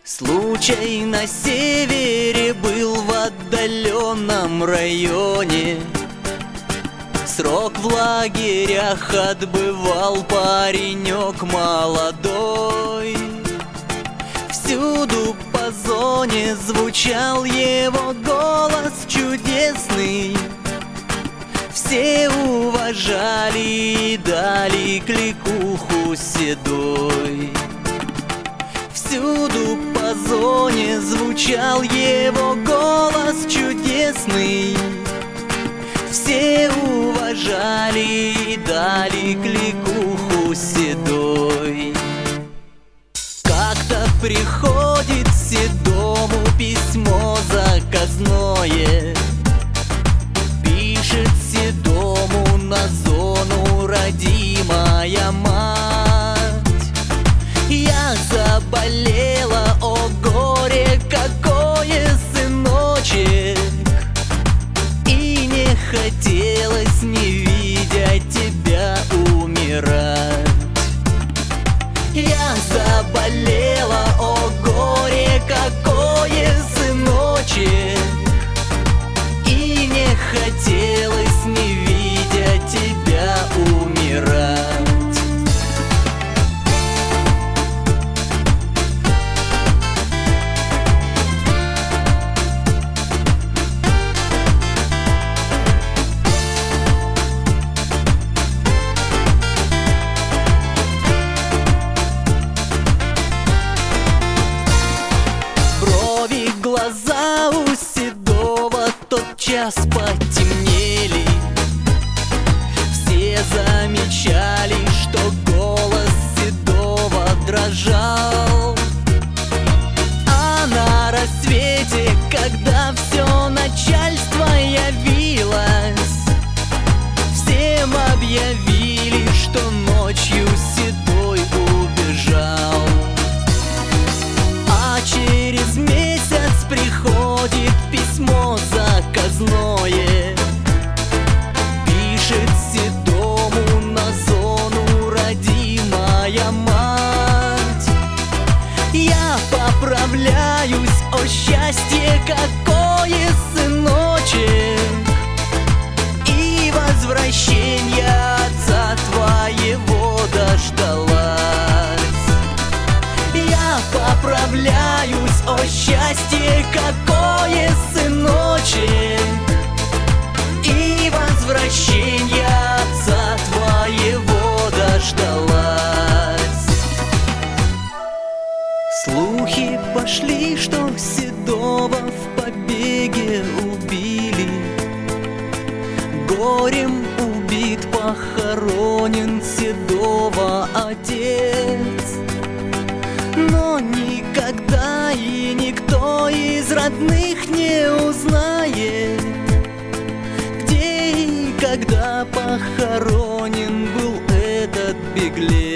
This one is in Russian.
Случай на севере был в отдаленном районе. Срок в лагерях отбывал паренек молодой. Всюду по зоне звучал его голос чудесный. Все уважали и дали кликуху седой. Всюду по зоне звучал его голос чудесный. Все уважали и дали кликуху седой. Как-то приходит седому письмо заказное. Пишет седому на зону родимая мать: я заболела, о горе какое, сыночек, и не хотелось, не видя тебя, умирать. Я заболела, о горе какое, сыночек, и не хотелось, не видя тебя, умирать. Глаза у седого тотчас потемнели. Все замечали, что голос седого дрожал. А на рассвете, когда все начальство явилось, всем объявили, что ночью седой убежал. А через месяц приходит письмо заказное. Пишет седому на зону родимая мать: я поправляюсь, о счастье какое, сыночек, и возвращения отца твоего дождалась. Я поправляюсь, о счастье какое, сыночек, и возвращения отца твоего дождалась. Слухи пошли, что седого в побеге убили. Горем убит, похоронен седого отец. Но никогда и никто из родных не узнает, где и когда похоронен был этот беглец.